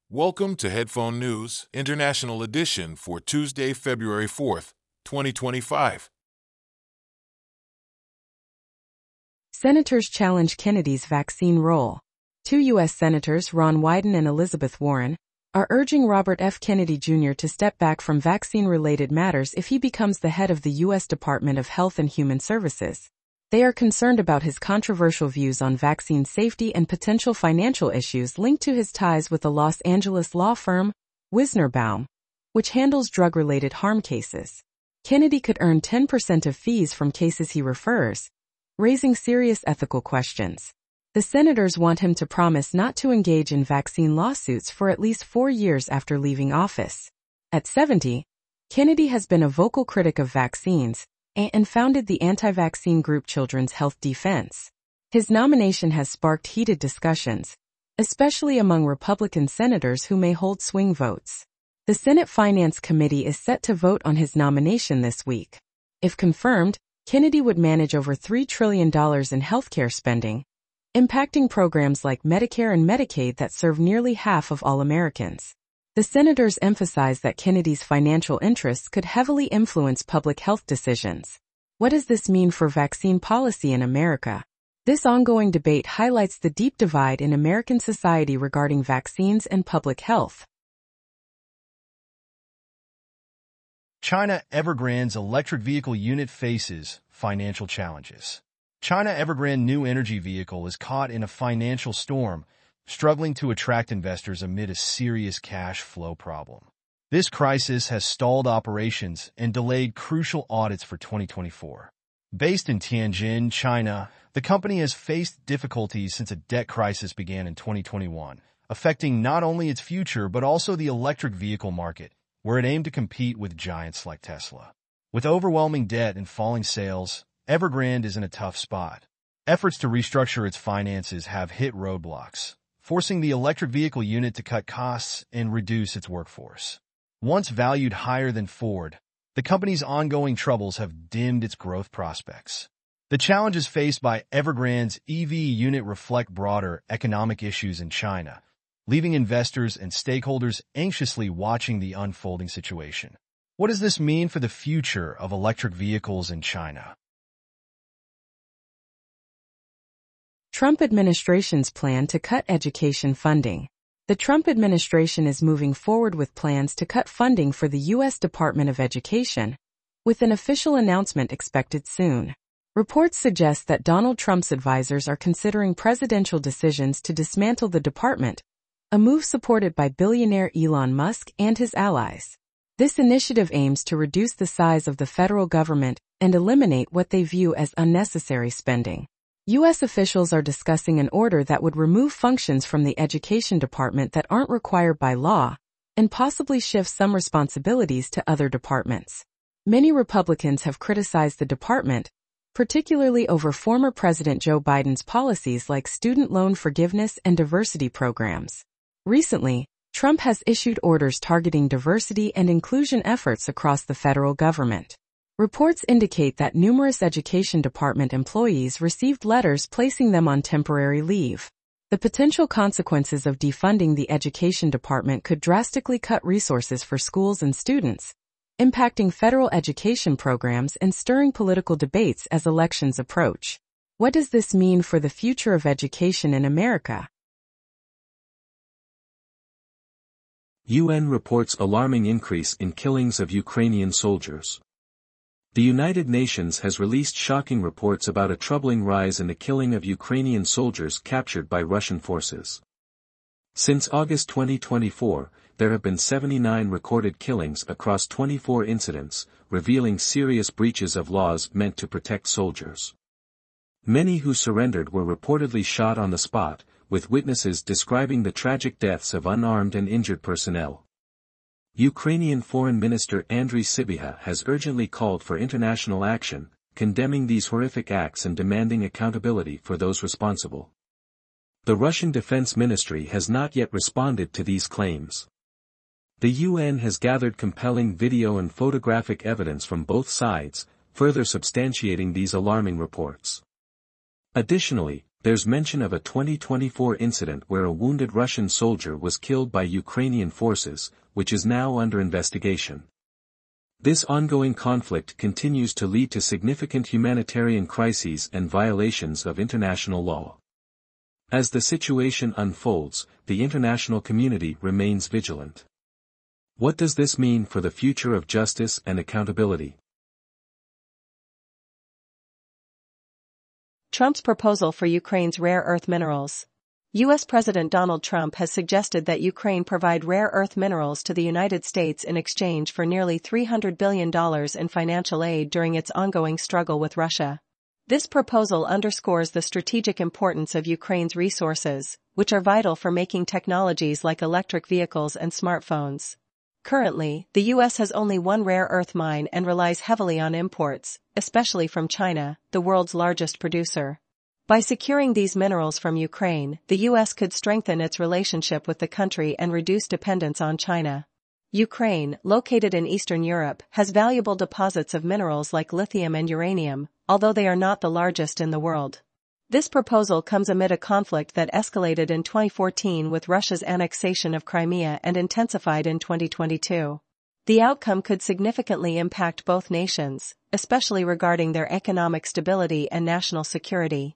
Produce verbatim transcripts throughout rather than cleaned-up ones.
Welcome to Headphone News International Edition for Tuesday, February fourth, twenty twenty-five. Senators challenge Kennedy's vaccine role. Two U S Senators, Ron Wyden and Elizabeth Warren, are urging Robert F. Kennedy Junior to step back from vaccine-related matters if he becomes the head of the U S Department of Health and Human Services. They are concerned about his controversial views on vaccine safety and potential financial issues linked to his ties with the Los Angeles law firm, Wisner Baum, which handles drug-related harm cases. Kennedy could earn ten percent of fees from cases he refers, raising serious ethical questions. The senators want him to promise not to engage in vaccine lawsuits for at least four years after leaving office. At seventy, Kennedy has been a vocal critic of vaccines and founded the anti-vaccine group Children's Health Defense. His nomination has sparked heated discussions, especially among Republican senators who may hold swing votes. The Senate Finance Committee is set to vote on his nomination this week. If confirmed, Kennedy would manage over three trillion dollars in healthcare spending, impacting programs like Medicare and Medicaid that serve nearly half of all Americans. The senators emphasize that Kennedy's financial interests could heavily influence public health decisions. What does this mean for vaccine policy in America? This ongoing debate highlights the deep divide in American society regarding vaccines and public health. China Evergrande's electric vehicle unit faces financial challenges. China Evergrande new energy vehicle is caught in a financial storm, struggling to attract investors amid a serious cash flow problem. This crisis has stalled operations and delayed crucial audits for twenty twenty-four. Based in Tianjin, China, the company has faced difficulties since a debt crisis began in twenty twenty-one, affecting not only its future but also the electric vehicle market, where it aimed to compete with giants like Tesla. With overwhelming debt and falling sales, Evergrande is in a tough spot. Efforts to restructure its finances have hit roadblocks, forcing the electric vehicle unit to cut costs and reduce its workforce. Once valued higher than Ford, the company's ongoing troubles have dimmed its growth prospects. The challenges faced by Evergrande's E V unit reflect broader economic issues in China, leaving investors and stakeholders anxiously watching the unfolding situation. What does this mean for the future of electric vehicles in China? Trump administration's plan to cut education funding. The Trump administration is moving forward with plans to cut funding for the U S Department of Education, with an official announcement expected soon. Reports suggest that Donald Trump's advisors are considering presidential decisions to dismantle the department, a move supported by billionaire Elon Musk and his allies. This initiative aims to reduce the size of the federal government and eliminate what they view as unnecessary spending. U S officials are discussing an order that would remove functions from the Education Department that aren't required by law, and possibly shift some responsibilities to other departments. Many Republicans have criticized the department, particularly over former President Joe Biden's policies like student loan forgiveness and diversity programs. Recently, Trump has issued orders targeting diversity and inclusion efforts across the federal government. Reports indicate that numerous Education Department employees received letters placing them on temporary leave. The potential consequences of defunding the Education Department could drastically cut resources for schools and students, impacting federal education programs and stirring political debates as elections approach. What does this mean for the future of education in America? U N reports alarming increase in killings of Ukrainian soldiers. The United Nations has released shocking reports about a troubling rise in the killing of Ukrainian soldiers captured by Russian forces. Since August twenty twenty-four, there have been seventy-nine recorded killings across twenty-four incidents, revealing serious breaches of laws meant to protect soldiers. Many who surrendered were reportedly shot on the spot, with witnesses describing the tragic deaths of unarmed and injured personnel. Ukrainian Foreign Minister Andriy Sybiha has urgently called for international action, condemning these horrific acts and demanding accountability for those responsible. The Russian Defense Ministry has not yet responded to these claims. The U N has gathered compelling video and photographic evidence from both sides, further substantiating these alarming reports. Additionally, There's mention of a twenty twenty-four incident where a wounded Russian soldier was killed by Ukrainian forces, which is now under investigation. This ongoing conflict continues to lead to significant humanitarian crises and violations of international law. As the situation unfolds, the international community remains vigilant. What does this mean for the future of justice and accountability? Trump's proposal for Ukraine's rare earth minerals. U S President Donald Trump has suggested that Ukraine provide rare earth minerals to the United States in exchange for nearly three hundred billion dollars in financial aid during its ongoing struggle with Russia. This proposal underscores the strategic importance of Ukraine's resources, which are vital for making technologies like electric vehicles and smartphones. Currently, the U S has only one rare earth mine and relies heavily on imports, especially from China, the world's largest producer. By securing these minerals from Ukraine, the U S could strengthen its relationship with the country and reduce dependence on China. Ukraine, located in Eastern Europe, has valuable deposits of minerals like lithium and uranium, although they are not the largest in the world. This proposal comes amid a conflict that escalated in twenty fourteen with Russia's annexation of Crimea and intensified in twenty twenty-two. The outcome could significantly impact both nations, especially regarding their economic stability and national security.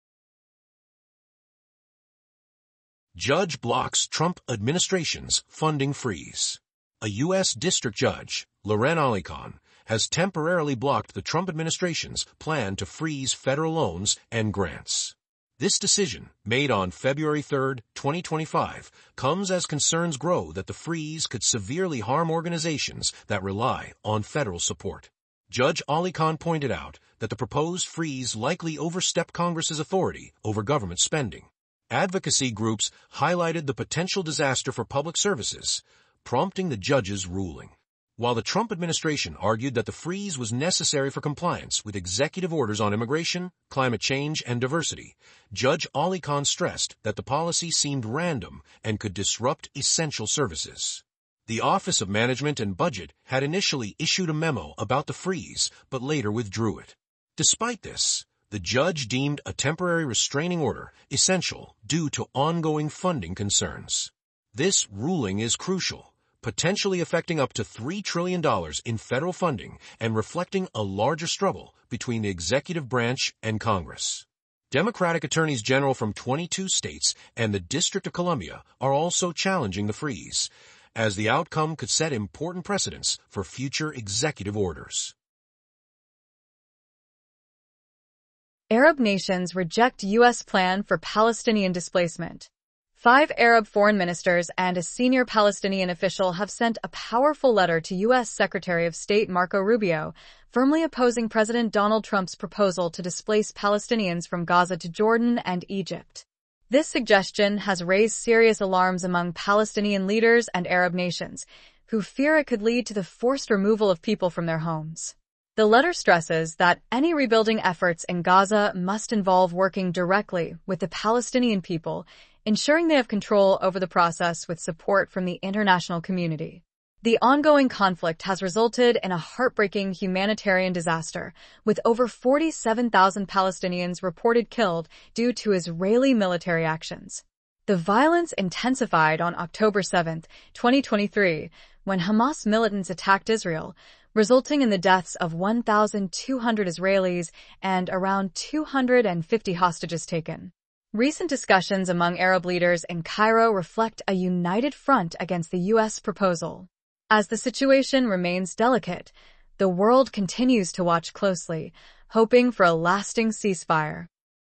Judge blocks Trump administration's funding freeze. A U S district judge, Loren Alikhan, has temporarily blocked the Trump administration's plan to freeze federal loans and grants. This decision, made on February third, twenty twenty-five, comes as concerns grow that the freeze could severely harm organizations that rely on federal support. Judge Alikhan pointed out that the proposed freeze likely overstepped Congress's authority over government spending. Advocacy groups highlighted the potential disaster for public services, prompting the judge's ruling. While the Trump administration argued that the freeze was necessary for compliance with executive orders on immigration, climate change, and diversity, Judge Alikhan stressed that the policy seemed random and could disrupt essential services. The Office of Management and Budget had initially issued a memo about the freeze, but later withdrew it. Despite this, the judge deemed a temporary restraining order essential due to ongoing funding concerns. This ruling is crucial, potentially affecting up to three trillion dollars in federal funding and reflecting a larger struggle between the executive branch and Congress. Democratic attorneys general from twenty-two states and the District of Columbia are also challenging the freeze, as the outcome could set important precedents for future executive orders. Arab nations reject U S plan for Palestinian displacement. Five Arab foreign ministers and a senior Palestinian official have sent a powerful letter to U S Secretary of State Marco Rubio, firmly opposing President Donald Trump's proposal to displace Palestinians from Gaza to Jordan and Egypt. This suggestion has raised serious alarms among Palestinian leaders and Arab nations, who fear it could lead to the forced removal of people from their homes. The letter stresses that any rebuilding efforts in Gaza must involve working directly with the Palestinian people, ensuring they have control over the process with support from the international community. The ongoing conflict has resulted in a heartbreaking humanitarian disaster, with over forty-seven thousand Palestinians reported killed due to Israeli military actions. The violence intensified on October seventh, twenty twenty-three, when Hamas militants attacked Israel, resulting in the deaths of one thousand two hundred Israelis and around two hundred fifty hostages taken. Recent discussions among Arab leaders in Cairo reflect a united front against the U S proposal. As the situation remains delicate, the world continues to watch closely, hoping for a lasting ceasefire.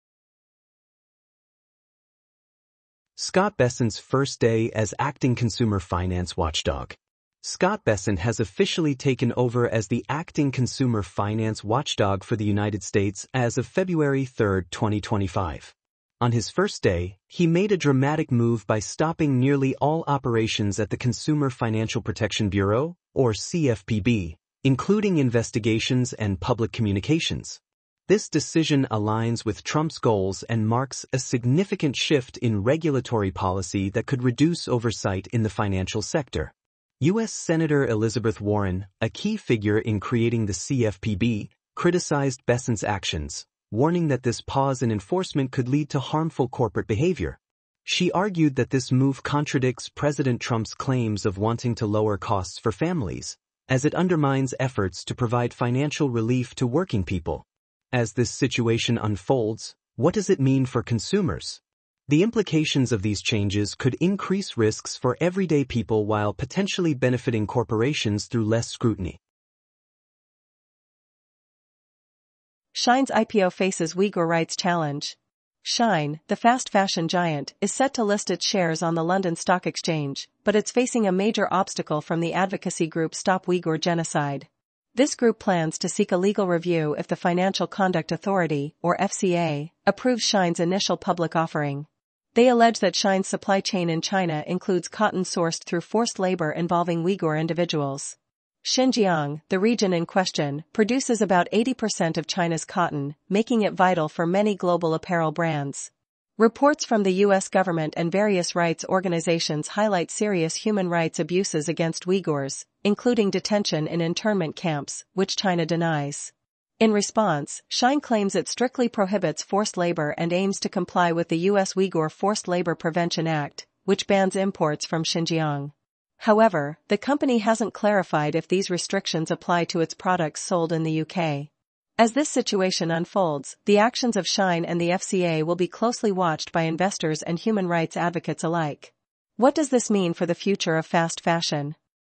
Scott Bessent's first day as acting consumer finance watchdog. Scott Bessent has officially taken over as the acting consumer finance watchdog for the United States as of February third, twenty twenty-five. On his first day, he made a dramatic move by stopping nearly all operations at the Consumer Financial Protection Bureau, or C F P B, including investigations and public communications. This decision aligns with Trump's goals and marks a significant shift in regulatory policy that could reduce oversight in the financial sector. U S Senator Elizabeth Warren, a key figure in creating the C F P B, criticized Bessent's actions, warning that this pause in enforcement could lead to harmful corporate behavior. She argued that this move contradicts President Trump's claims of wanting to lower costs for families, as it undermines efforts to provide financial relief to working people. As this situation unfolds, what does it mean for consumers? The implications of these changes could increase risks for everyday people while potentially benefiting corporations through less scrutiny. Shine's I P O faces Uyghur rights challenge. Shine, the fast fashion giant, is set to list its shares on the London Stock Exchange, but it's facing a major obstacle from the advocacy group Stop Uyghur Genocide. This group plans to seek a legal review if the Financial Conduct Authority, or F C A, approves Shine's initial public offering. They allege that Shine's supply chain in China includes cotton sourced through forced labor involving Uyghur individuals. Xinjiang, the region in question, produces about eighty percent of China's cotton, making it vital for many global apparel brands. Reports from the U S government and various rights organizations highlight serious human rights abuses against Uyghurs, including detention in internment camps, which China denies. In response, Shine claims it strictly prohibits forced labor and aims to comply with the U S Uyghur Forced Labor Prevention Act, which bans imports from Xinjiang. However, the company hasn't clarified if these restrictions apply to its products sold in the U K. As this situation unfolds, the actions of Shine and the F C A will be closely watched by investors and human rights advocates alike. What does this mean for the future of fast fashion?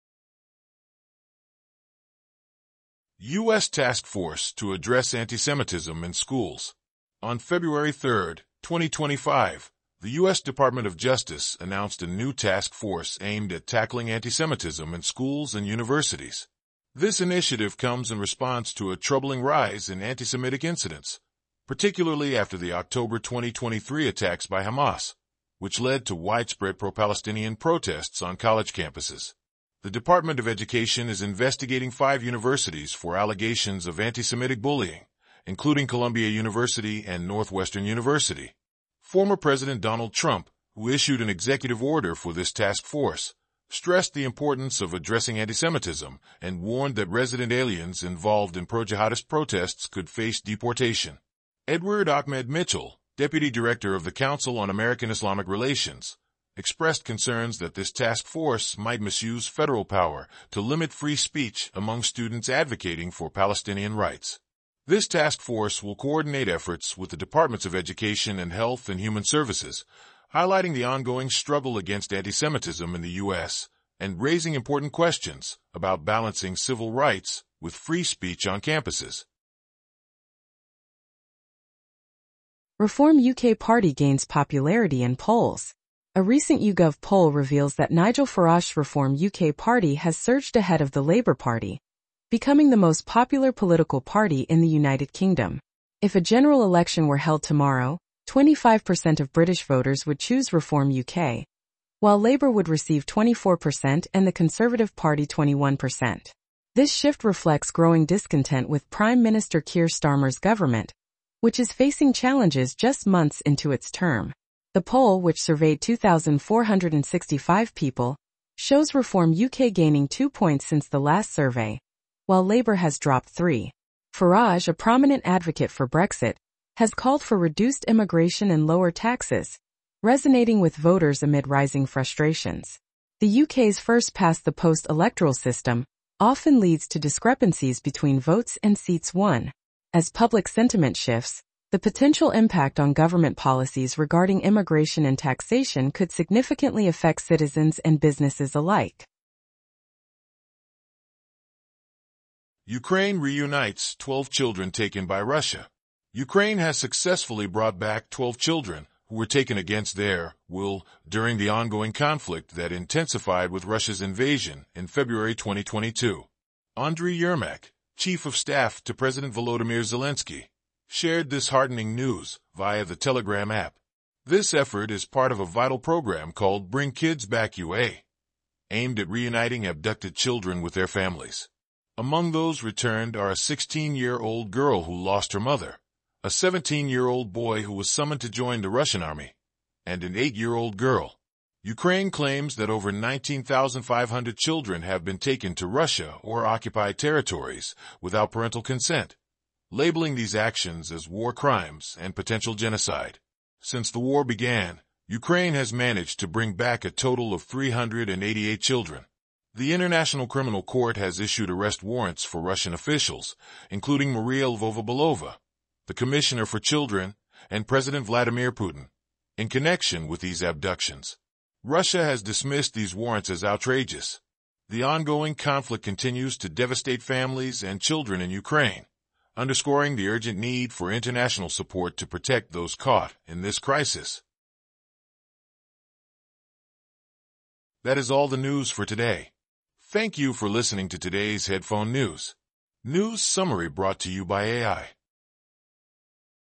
U S Task Force to Address Antisemitism in Schools. On February third, twenty twenty-five, the U S Department of Justice announced a new task force aimed at tackling antisemitism in schools and universities. This initiative comes in response to a troubling rise in anti-Semitic incidents, particularly after the October twenty twenty-three attacks by Hamas, which led to widespread pro-Palestinian protests on college campuses. The Department of Education is investigating five universities for allegations of anti-Semitic bullying, including Columbia University and Northwestern University. Former President Donald Trump, who issued an executive order for this task force, stressed the importance of addressing antisemitism and warned that resident aliens involved in pro-jihadist protests could face deportation. Edward Ahmed Mitchell, Deputy Director of the Council on American Islamic Relations, expressed concerns that this task force might misuse federal power to limit free speech among students advocating for Palestinian rights. This task force will coordinate efforts with the Departments of Education and Health and Human Services, highlighting the ongoing struggle against antisemitism in the U S and raising important questions about balancing civil rights with free speech on campuses. Reform U K Party gains popularity in polls. A recent YouGov poll reveals that Nigel Farage's Reform U K Party has surged ahead of the Labour Party, becoming the most popular political party in the United Kingdom. If a general election were held tomorrow, twenty-five percent of British voters would choose Reform U K, while Labour would receive twenty-four percent and the Conservative Party twenty-one percent. This shift reflects growing discontent with Prime Minister Keir Starmer's government, which is facing challenges just months into its term. The poll, which surveyed two thousand four hundred sixty-five people, shows Reform U K gaining two points since the last survey, while Labour has dropped three. Farage, a prominent advocate for Brexit, has called for reduced immigration and lower taxes, resonating with voters amid rising frustrations. The U K's first-past-the-post electoral system often leads to discrepancies between votes and seats won. As public sentiment shifts, the potential impact on government policies regarding immigration and taxation could significantly affect citizens and businesses alike. Ukraine reunites twelve children taken by Russia. Ukraine has successfully brought back twelve children who were taken against their will during the ongoing conflict that intensified with Russia's invasion in February twenty twenty-two. Andriy Yermak, Chief of Staff to President Volodymyr Zelensky, shared this heartening news via the Telegram app. This effort is part of a vital program called Bring Kids Back U A, aimed at reuniting abducted children with their families. Among those returned are a sixteen-year-old girl who lost her mother, a seventeen-year-old boy who was summoned to join the Russian army, and an eight-year-old girl. Ukraine claims that over nineteen thousand five hundred children have been taken to Russia or occupied territories without parental consent, labeling these actions as war crimes and potential genocide. Since the war began, Ukraine has managed to bring back a total of three hundred eighty-eight children. The International Criminal Court has issued arrest warrants for Russian officials, including Maria Lvova-Belova, the Commissioner for Children, and President Vladimir Putin, in connection with these abductions. Russia has dismissed these warrants as outrageous. The ongoing conflict continues to devastate families and children in Ukraine, underscoring the urgent need for international support to protect those caught in this crisis. That is all the news for today. Thank you for listening to today's Headphone News. News summary brought to you by A I.